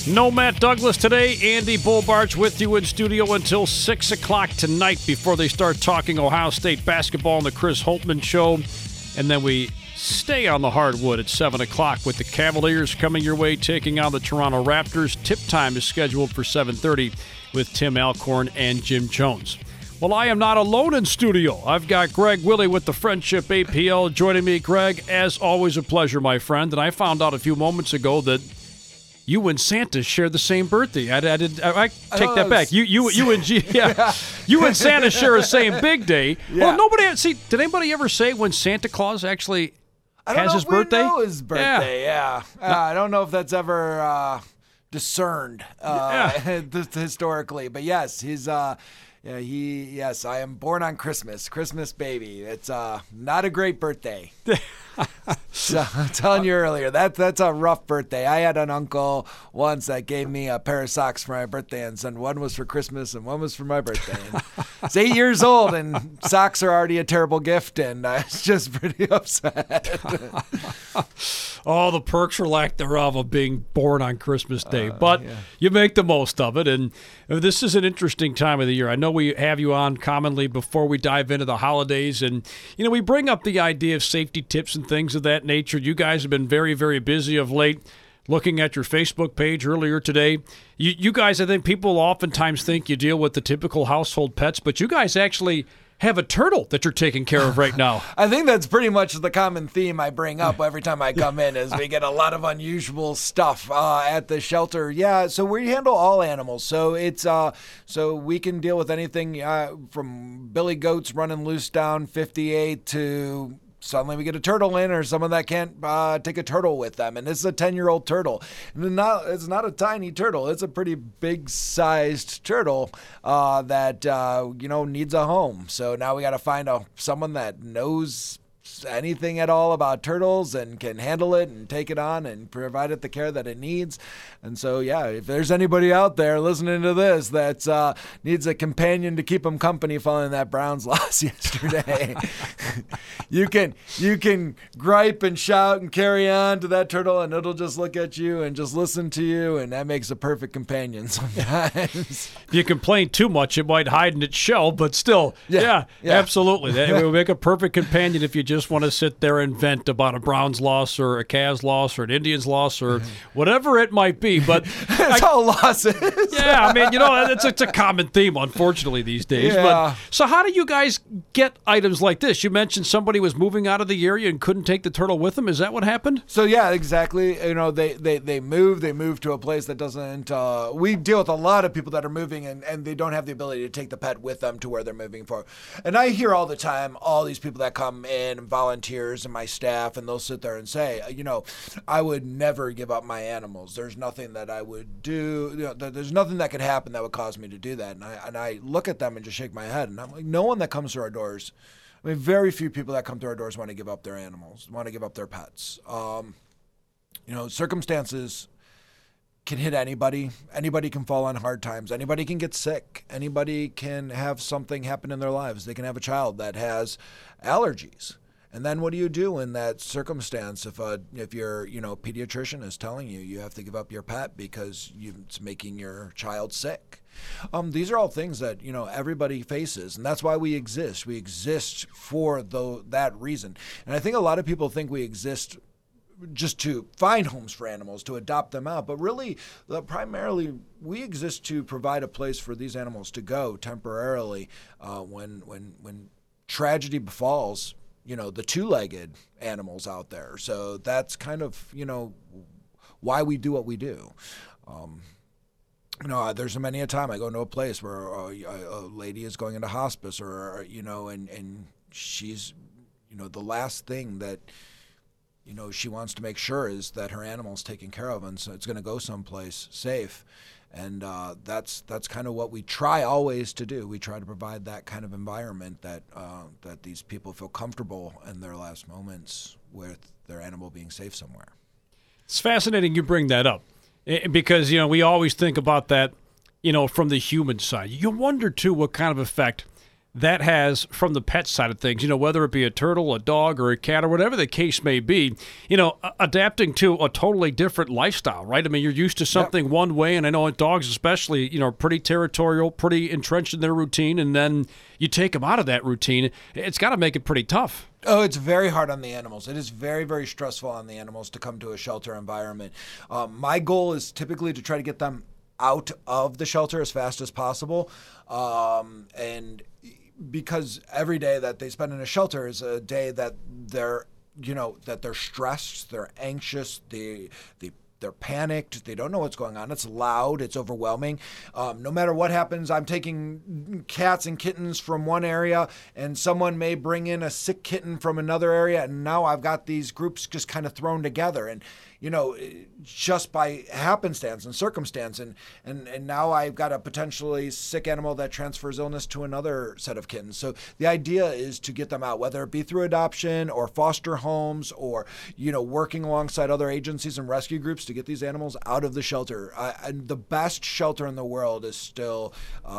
No Matt Douglas today. Andy Bolbarch with you in studio until 6 o'clock tonight before they start talking Ohio State basketball on the Chris Holtmann Show. And then we stay on the hardwood at 7 o'clock with the Cavaliers coming your way, taking on the Toronto Raptors. Tip time is scheduled for 7:30 with Tim Alcorn and Jim Jones. Well, I am not alone in studio. I've got Greg Willie with the Friendship APL joining me. Greg, as always, a pleasure, my friend. And I found out a few moments ago that you and Santa share the same birthday. I take that back. You and Santa share the same big day. Yeah. Well, did anybody ever say when Santa Claus actually has his birthday? I don't know his birthday, yeah. I don't know if that's ever discerned historically. But yes, I am born on Christmas. Christmas baby. It's not a great birthday. So I'm telling you earlier, that's a rough birthday. I had an uncle once that gave me a pair of socks for my birthday and said one was for Christmas and one was for my birthday. And it's 8 years old and socks are already a terrible gift, and I was just pretty upset. Oh, the perks or lack thereof of being born on Christmas Day. But you make the most of it, and this is an interesting time of the year. I know we have you on commonly before we dive into the holidays, and we bring up the idea of safety tips and things of that nature. You guys have been very, very busy of late. Looking at your Facebook page earlier today, you guys, I think people oftentimes think you deal with the typical household pets, but you guys actually have a turtle that you're taking care of right now. I think that's pretty much the common theme I bring up every time I come in is we get a lot of unusual stuff at the shelter. Yeah, so we handle all animals. So it's so we can deal with anything from billy goats running loose down 58 to suddenly we get a turtle in, or someone that can't take a turtle with them. And this is a 10-year-old turtle. And it's not a tiny turtle. It's a pretty big-sized turtle that needs a home. So now we got to find someone that knows anything at all about turtles and can handle it and take it on and provide it the care that it needs. And so, if there's anybody out there listening to this that needs a companion to keep them company following that Browns loss yesterday, you can gripe and shout and carry on to that turtle, and it'll just look at you and just listen to you, and that makes a perfect companion sometimes. If you complain too much, it might hide in its shell, but still, absolutely. That will make a perfect companion if you just want to sit there and vent about a Browns loss or a Cavs loss or an Indians loss or whatever it might be. But it's all losses. Yeah, I mean, it's a common theme, unfortunately, these days. Yeah. But so how do you guys get items like this? You mentioned somebody was moving out of the area and couldn't take the turtle with them. Is that what happened? So yeah, exactly. They move to a place that doesn't. We deal with a lot of people that are moving and they don't have the ability to take the pet with them to where they're moving for. And I hear all the time all these people that come in and volunteers and my staff, and they'll sit there and say, I would never give up my animals. There's nothing that I would do. There's nothing that could happen that would cause me to do that. And I look at them and just shake my head, and I'm like, no one that comes to our doors. I mean, very few people that come to our doors want to give up their animals, want to give up their pets. Circumstances can hit anybody. Anybody can fall on hard times. Anybody can get sick. Anybody can have something happen in their lives. They can have a child that has allergies. And then what do you do in that circumstance if your pediatrician is telling you have to give up your pet because it's making your child sick? These are all things that everybody faces, and that's why we exist. We exist for that reason. And I think a lot of people think we exist just to find homes for animals, to adopt them out, but really, primarily, we exist to provide a place for these animals to go temporarily when tragedy befalls. The two-legged animals out there. So that's kind of, why we do what we do. There's many a time I go into a place where a lady is going into hospice and she's, the last thing that, she wants to make sure is that her animal's taken care of, and so it's going to go someplace safe. And that's kind of what we try always to do. We try to provide that kind of environment that these people feel comfortable in their last moments with their animal being safe somewhere. It's fascinating you bring that up because, we always think about that, from the human side. You wonder, too, what kind of effect that has from the pet side of things, whether it be a turtle, a dog, or a cat, or whatever the case may be, adapting to a totally different lifestyle, right? I mean, you're used to something one way, and I know dogs especially, pretty territorial, pretty entrenched in their routine, and then you take them out of that routine. It's got to make it pretty tough. Oh, it's very hard on the animals. It is very, very stressful on the animals to come to a shelter environment. My goal is typically to try to get them out of the shelter as fast as possible. And because every day that they spend in a shelter is a day that they're stressed, they're anxious, they're panicked. They don't know what's going on. It's loud. It's overwhelming. No matter what happens, I'm taking cats and kittens from one area, and someone may bring in a sick kitten from another area, and now I've got these groups just kind of thrown together. And just by happenstance and circumstance, and now I've got a potentially sick animal that transfers illness to another set of kittens. So the idea is to get them out, whether it be through adoption or foster homes or, working alongside other agencies and rescue groups to get these animals out of the shelter. And the best shelter in the world is still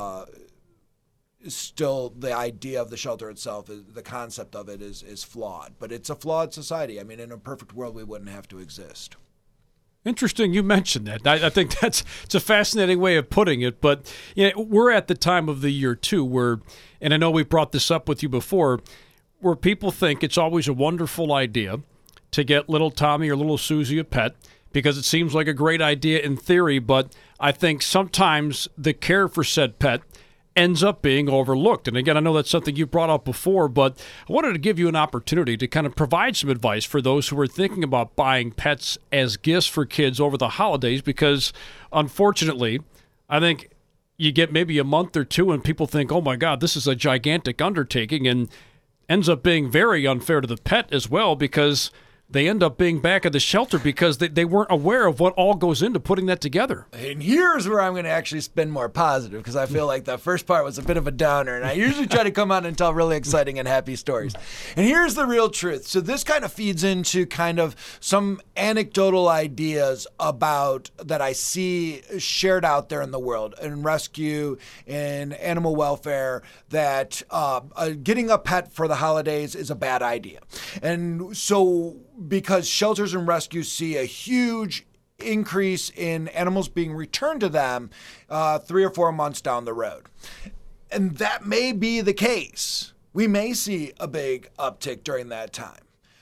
the idea of the shelter itself. The concept of it is flawed, but it's a flawed society. I mean, in a perfect world, we wouldn't have to exist. Interesting you mentioned that. I think it's a fascinating way of putting it, but we're at the time of the year too where, and I know we brought this up with you before, where people think it's always a wonderful idea to get little Tommy or little Susie a pet because it seems like a great idea in theory, but I think sometimes the care for said pet ends up being overlooked. And again, I know that's something you brought up before, but I wanted to give you an opportunity to kind of provide some advice for those who are thinking about buying pets as gifts for kids over the holidays, because unfortunately, I think you get maybe a month or two and people think, oh my God, this is a gigantic undertaking, and ends up being very unfair to the pet as well, because they end up being back at the shelter because they weren't aware of what all goes into putting that together. And here's where I'm going to actually spin more positive, because I feel like the first part was a bit of a downer, and I usually try to come out and tell really exciting and happy stories. And here's the real truth. So this kind of feeds into kind of some anecdotal ideas about that I see shared out there in the world, in rescue, in animal welfare, that getting a pet for the holidays is a bad idea. And so because shelters and rescues see a huge increase in animals being returned to them 3 or 4 months down the road. And that may be the case. We may see a big uptick during that time.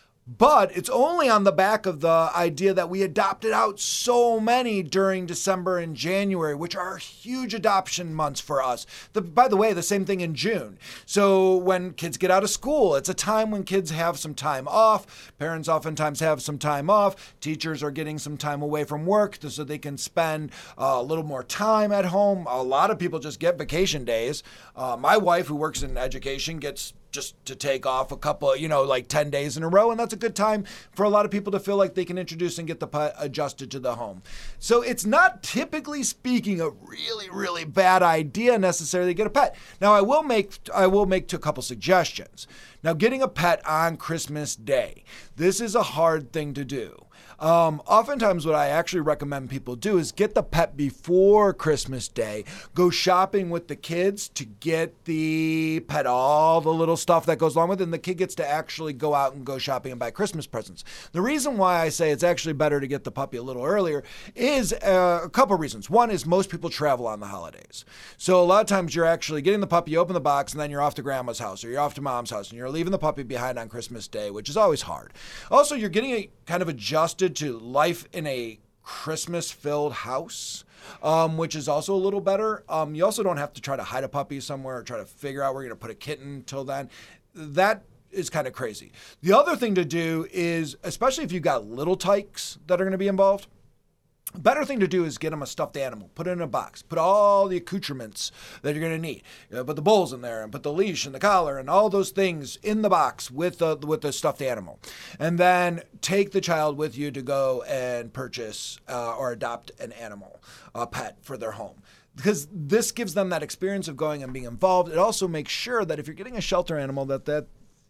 But it's only on the back of the idea that we adopted out so many during December and January, which are huge adoption months for us. By the way, the same thing in June. So when kids get out of school, it's a time when kids have some time off. Parents oftentimes have some time off. Teachers are getting some time away from work so they can spend a little more time at home. A lot of people just get vacation days. My wife, who works in education, gets just to take off a couple, like 10 days in a row. And that's a good time for a lot of people to feel like they can introduce and get the pet adjusted to the home. So it's not, typically speaking, a really, really bad idea necessarily to get a pet. Now, I will make a couple suggestions. Now, getting a pet on Christmas Day. This is a hard thing to do. Oftentimes what I actually recommend people do is get the pet before Christmas Day, go shopping with the kids to get the pet all the little stuff that goes along with it, and the kid gets to actually go out and go shopping and buy Christmas presents. The reason why I say it's actually better to get the puppy a little earlier is a couple reasons. One is most people travel on the holidays. So a lot of times you're actually getting the puppy, you open the box, and then you're off to grandma's house or you're off to mom's house, and you're leaving the puppy behind on Christmas Day, which is always hard. Also, you're getting it kind of adjusted to life in a Christmas-filled house, which is also a little better. You also don't have to try to hide a puppy somewhere or try to figure out where you're going to put a kitten till then. That is kind of crazy. The other thing to do is, especially if you've got little tykes that are going to be involved, better thing to do is get them a stuffed animal, put it in a box, put all the accoutrements that you're going to need. Put the bowls in there and put the leash and the collar and all those things in the box with the stuffed animal. And then take the child with you to go and purchase or adopt an animal, a pet for their home. Because this gives them that experience of going and being involved. It also makes sure that if you're getting a shelter animal, that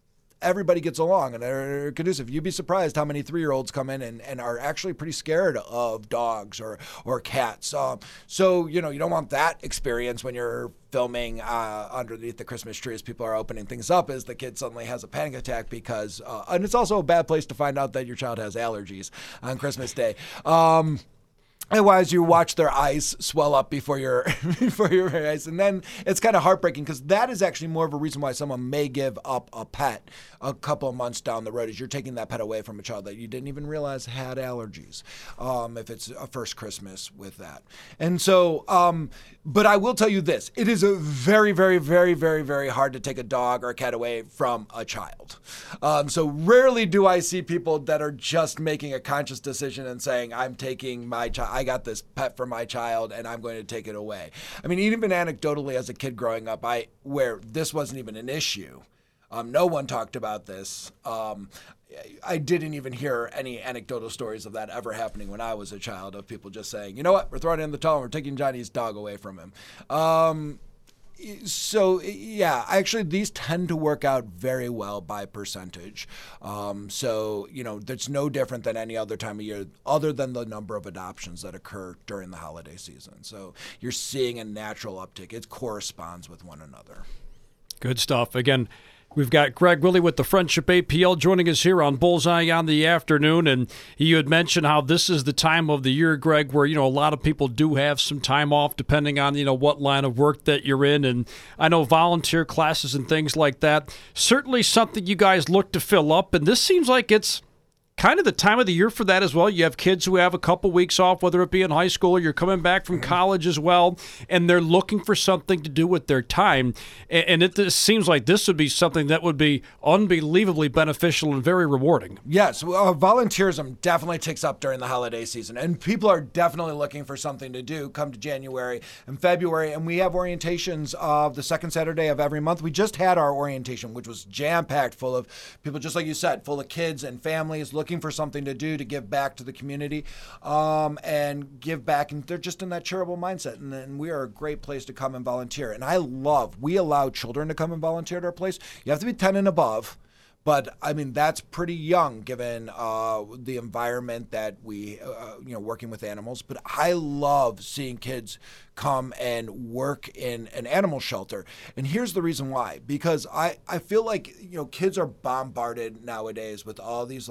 everybody gets along and they're conducive. You'd be surprised how many 3-year-olds come in and are actually pretty scared of dogs or cats. So, you don't want that experience when you're filming underneath the Christmas tree as people are opening things up, as the kid suddenly has a panic attack because, and it's also a bad place to find out that your child has allergies on Christmas Day. Otherwise, you watch their eyes swell up before your eyes, and then it's kind of heartbreaking because that is actually more of a reason why someone may give up a pet a couple of months down the road. Is you're taking that pet away from a child that you didn't even realize had allergies. If it's a first Christmas with that, and so, but I will tell you this: it is a very, very, very, very, very hard to take a dog or a cat away from a child. So rarely do I see people that are just making a conscious decision and saying, "I'm taking my child. I got this pet for my child and I'm going to take it away." I mean, even anecdotally as a kid growing up, where this wasn't even an issue. No one talked about this. I didn't even hear any anecdotal stories of that ever happening when I was a child, of people just saying, "You know what, we're throwing it in the towel and we're taking Johnny's dog away from him." So, yeah, actually, these tend to work out very well by percentage. So, that's no different than any other time of year, other than the number of adoptions that occur during the holiday season. So you're seeing a natural uptick. It corresponds with one another. Good stuff. Again, we've got Greg Willie with the Friendship APL joining us here on Bullseye on the Afternoon. And you had mentioned how this is the time of the year, Greg, where, a lot of people do have some time off depending on, what line of work that you're in. And I know volunteer classes and things like that, certainly something you guys look to fill up. And this seems like it's kind of the time of the year for that as well. You have kids who have a couple weeks off, whether it be in high school or you're coming back from college as well, and they're looking for something to do with their time. And it seems like this would be something that would be unbelievably beneficial and very rewarding. Yes, volunteerism definitely ticks up during the holiday season, and people are definitely looking for something to do come to January and February. And we have orientations of the second Saturday of every month. We just had our orientation, which was jam-packed full of people, just like you said, full of kids and families looking for something to do to give back to the community and give back. And they're just in that charitable mindset. And we are a great place to come and volunteer. And we allow children to come and volunteer at our place. You have to be 10 and above. But, I mean, that's pretty young given the environment that we, working with animals. But I love seeing kids come and work in an animal shelter. And here's the reason why. Because I feel like, kids are bombarded nowadays with all these,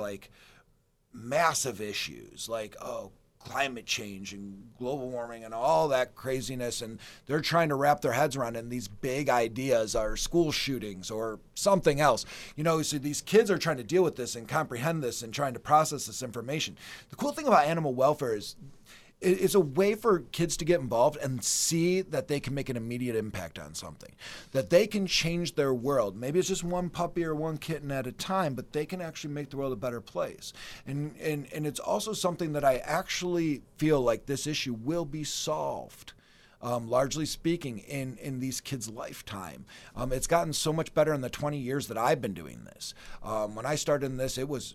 massive issues like, climate change and global warming and all that craziness, and they're trying to wrap their heads around it, and these big ideas are school shootings or something else. So these kids are trying to deal with this and comprehend this and trying to process this information. The cool thing about animal welfare is it's a way for kids to get involved and see that they can make an immediate impact on something, that they can change their world. Maybe it's just one puppy or one kitten at a time, but they can actually make the world a better place. And it's also something that I actually feel like this issue will be solved. Largely speaking, in these kids' lifetime. It's gotten so much better in the 20 years that I've been doing this. When I started in this, it was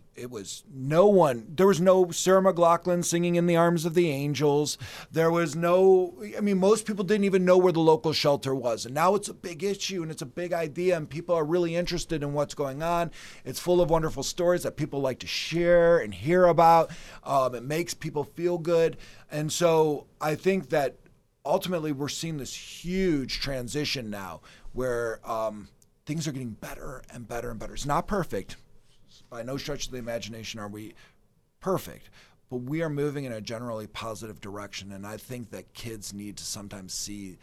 there was no Sarah McLachlan singing In the Arms of the Angels. There was most people didn't even know where the local shelter was. And now it's a big issue and it's a big idea and people are really interested in what's going on. It's full of wonderful stories that people like to share and hear about. It makes people feel good. And so I think that ultimately, we're seeing this huge transition now where things are getting better and better and better. It's not perfect. By no stretch of the imagination are we perfect, but we are moving in a generally positive direction. And I think that kids need to sometimes see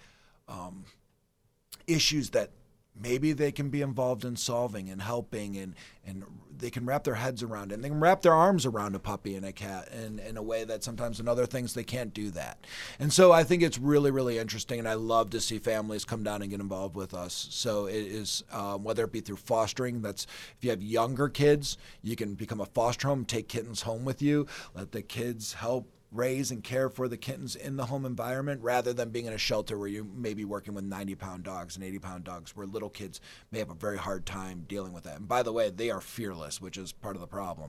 issues that maybe they can be involved in solving and helping, and they can wrap their heads around it. And they can wrap their arms around a puppy and a cat in a way that sometimes in other things they can't do that. And so I think it's really, really interesting, and I love to see families come down and get involved with us. So it is, whether it be through fostering, that's if you have younger kids, you can become a foster home, take kittens home with you, let the kids help raise and care for the kittens in the home environment rather than being in a shelter where you may be working with 90-pound dogs and 80-pound dogs, where little kids may have a very hard time dealing with that. And by the way, they are fearless, which is part of the problem.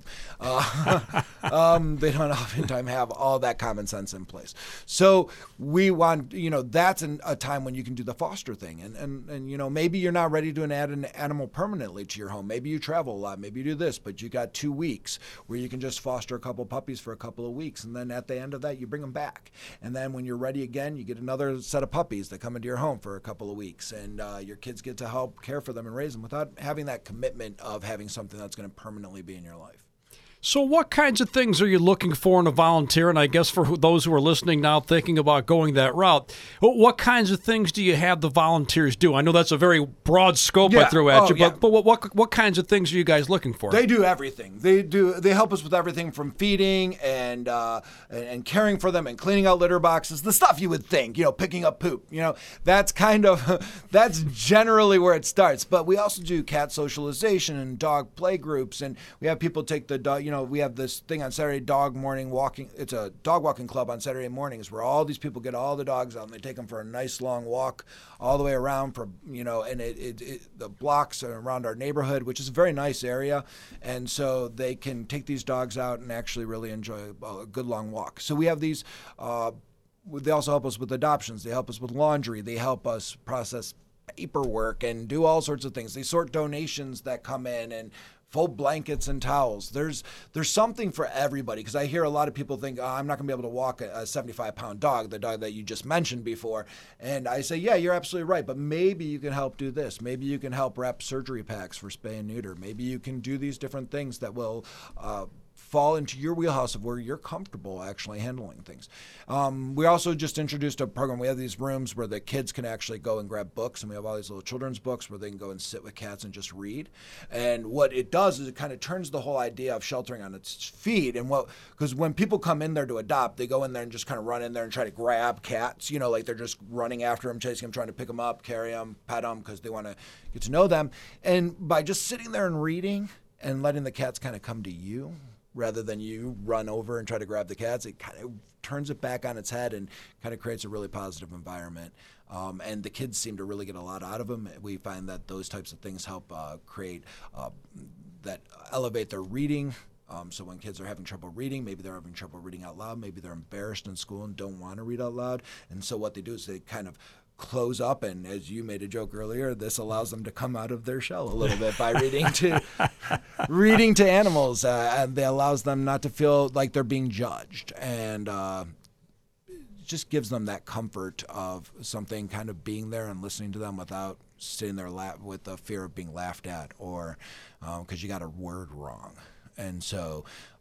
They don't oftentimes have all that common sense in place. So we want, that's a time when you can do the foster thing. And maybe you're not ready to add an animal permanently to your home. Maybe you travel a lot. Maybe you do this, but you got 2 weeks where you can just foster a couple puppies for a couple of weeks. And then at the end of that, you bring them back. And then when you're ready again, you get another set of puppies that come into your home for a couple of weeks. And your kids get to help care for them and raise them without having that commitment of having something that's going to permanently be in your life. So what kinds of things are you looking for in a volunteer? And I guess for those who are listening now thinking about going that route, what kinds of things do you have the volunteers do? I know that's a very broad scope I threw at you, but what kinds of things are you guys looking for? They do everything. They help us with everything from feeding and caring for them and cleaning out litter boxes, the stuff you would think, picking up poop. That's that's generally where it starts. But we also do cat socialization and dog play groups, and we have people take the dog, we have this thing on Saturday, dog morning walking. It's a dog walking club on Saturday mornings where all these people get all the dogs out and they take them for a nice long walk all the way around and the blocks around our neighborhood, which is a very nice area. And so they can take these dogs out and actually really enjoy a good long walk. So we have these, they also help us with adoptions. They help us with laundry. They help us process paperwork and do all sorts of things. They sort donations that come in and fold blankets and towels. There's something for everybody, because I hear a lot of people think, I'm not going to be able to walk a 75-pound dog, the dog that you just mentioned before. And I say, yeah, you're absolutely right, but maybe you can help do this. Maybe you can help wrap surgery packs for spay and neuter. Maybe you can do these different things that will fall into your wheelhouse of where you're comfortable actually handling things. We also just introduced a program. We have these rooms where the kids can actually go and grab books, and we have all these little children's books where they can go and sit with cats and just read. And what it does is it kind of turns the whole idea of sheltering on its feet. And because when people come in there to adopt, they go in there and just kind of run in there and try to grab cats, like they're just running after them, chasing them, trying to pick them up, carry them, pet them, because they want to get to know them. And by just sitting there and reading and letting the cats kind of come to you, rather than you run over and try to grab the cats, it kind of turns it back on its head and kind of creates a really positive environment. And the kids seem to really get a lot out of them. We find that those types of things help create that elevate their reading. So when kids are having trouble reading, maybe they're having trouble reading out loud, maybe they're embarrassed in school and don't want to read out loud. And so what they do is they kind of close up, and as you made a joke earlier, this allows them to come out of their shell a little bit by reading to animals, and it allows them not to feel like they're being judged, and just gives them that comfort of something kind of being there and listening to them without sitting there with the fear of being laughed at or because you got a word wrong. And so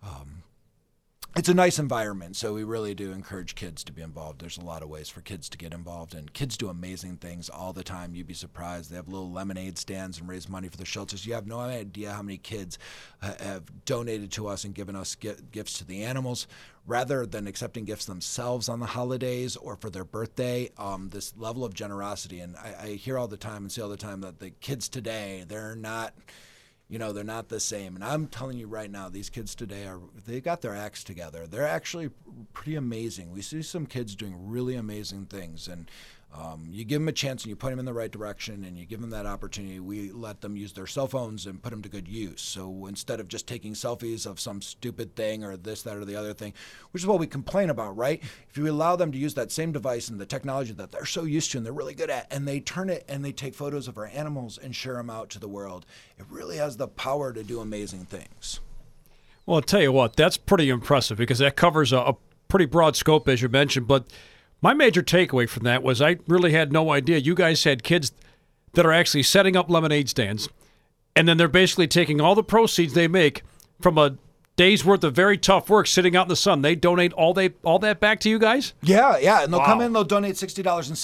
it's a nice environment, so we really do encourage kids to be involved. There's a lot of ways for kids to get involved, and kids do amazing things all the time. You'd be surprised. They have little lemonade stands and raise money for the shelters. You have no idea how many kids have donated to us and given us gifts to the animals rather than accepting gifts themselves on the holidays or for their birthday. This level of generosity, and I hear all the time and see all the time that the kids today, they're not the same. And I'm telling you right now, these kids today they got their acts together. They're actually pretty amazing. We see some kids doing really amazing things. And you give them a chance and you put them in the right direction and you give them that opportunity. We let them use their cell phones and put them to good use. So instead of just taking selfies of some stupid thing or this, that, or the other thing, which is what we complain about, right? If you allow them to use that same device and the technology that they're so used to and they're really good at, and they turn it and they take photos of our animals and share them out to the world, it really has the power to do amazing things. Well, I'll tell you what, that's pretty impressive because that covers a pretty broad scope, as you mentioned, but my major takeaway from that was I really had no idea you guys had kids that are actually setting up lemonade stands, and then they're basically taking all the proceeds they make from a day's worth of very tough work sitting out in the sun. They donate all that back to you guys? Yeah, and they'll come in, they'll donate $60, and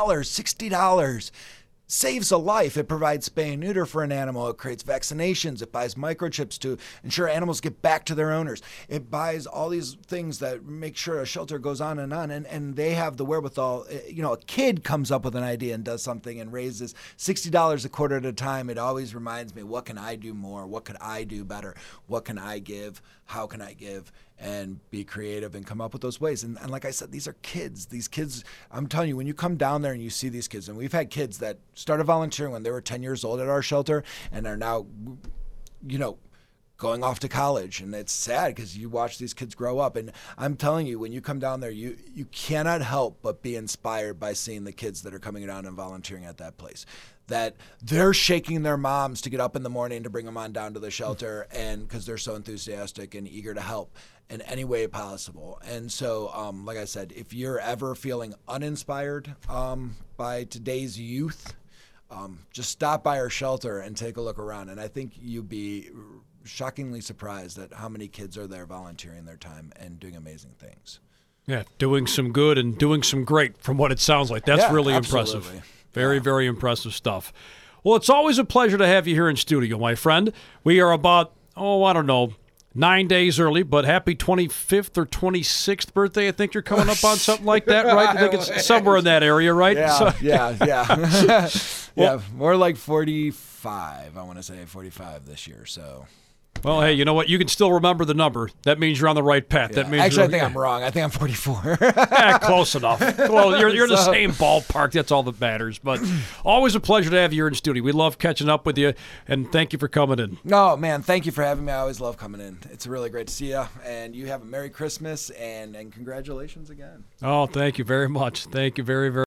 $60 saves a life. It provides spay and neuter for an animal. It creates vaccinations. It buys microchips to ensure animals get back to their owners. It buys all these things that make sure a shelter goes on, and they have the wherewithal. A kid comes up with an idea and does something and raises $60 a quarter at a time. It always reminds me, what can I do more? What could I do better? What can I give? How can I give? and be creative and come up with those ways. And like I said, these are kids. These kids, I'm telling you, when you come down there and you see these kids, and we've had kids that started volunteering when they were 10 years old at our shelter and are now, going off to college, and it's sad because you watch these kids grow up. And I'm telling you, when you come down there, you cannot help but be inspired by seeing the kids that are coming down and volunteering at that place, that they're shaking their moms to get up in the morning to bring them on down to the shelter, and because they're so enthusiastic and eager to help in any way possible. And so, like I said, if you're ever feeling uninspired by today's youth, just stop by our shelter and take a look around. And I think you'd be shockingly surprised at how many kids are there volunteering their time and doing amazing things. Yeah, doing some good and doing some great from what it sounds like. That's really absolutely. Impressive. Very impressive stuff. Well, it's always a pleasure to have you here in studio, my friend. We are about, 9 days early, but happy 25th or 26th birthday. I think you're coming up on something like that, right? I think it's somewhere in that area, right? Yeah. Yeah, more like 45. I want to say 45 this year, so... Well, hey, you know what? You can still remember the number. That means you're on the right path. Yeah. That means Actually, I think I'm wrong. I think I'm 44. Close enough. Well, you're in the same ballpark. That's all that matters. But always a pleasure to have you here in studio. We love catching up with you, and thank you for coming in. No, man, thank you for having me. I always love coming in. It's really great to see you, and you have a Merry Christmas, and congratulations again. Oh, thank you very much. Thank you very